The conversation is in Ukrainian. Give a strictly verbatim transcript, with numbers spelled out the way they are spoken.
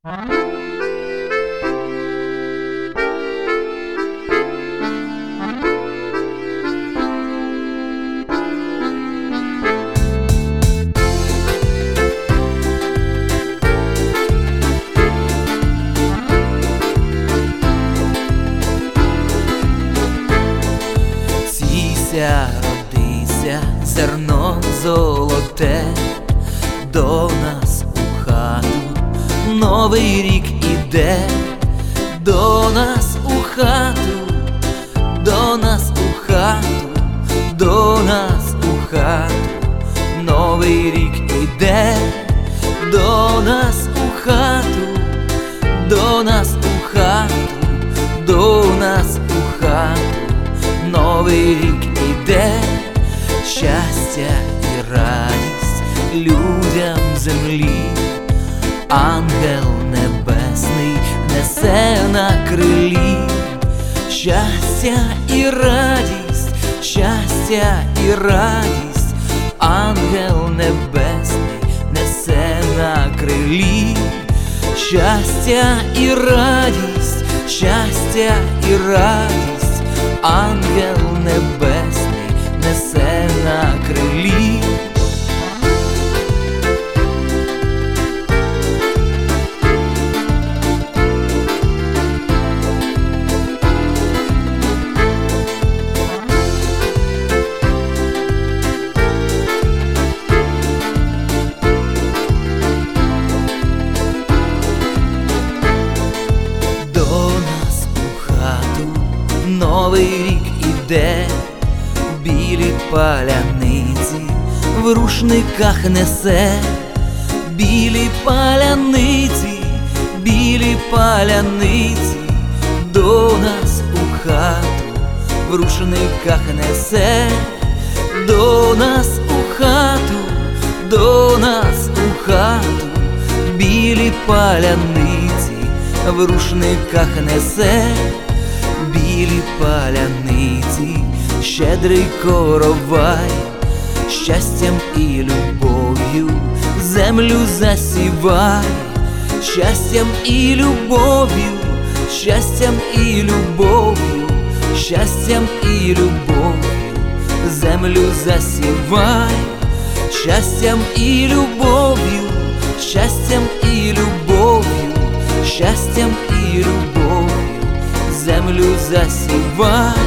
Сійся, родися, зерно золоте, до нас у хату новий рік іде, до нас у хату, до нас у хату, до нас у хату, новий рік іде, до нас у хату, до нас у хату, до нас у хату, новий рік іде, щастя і радість людям землі, ангел небесний несе на крилі, щастя і радість, щастя і радість, ангел небесний несе на крилі, щастя і радість, щастя і радість, ангел небесний несе на крилі. Новий рік іде, білі паляниці в рушниках несе, білі паляниці, білі паляниці, до нас у хату в рушниках несе, до нас у хату, до нас у хату, білі паляниці в рушниках несе, білі паляниці, щедрий коровай, щастям і любов'ю землю засівай, щастям і любов'ю, щастям і любов'ю, щастям і любов'ю землю засівай, щастям і любов'ю, щастям і любов'ю, щастям і любов'ю землю засівай.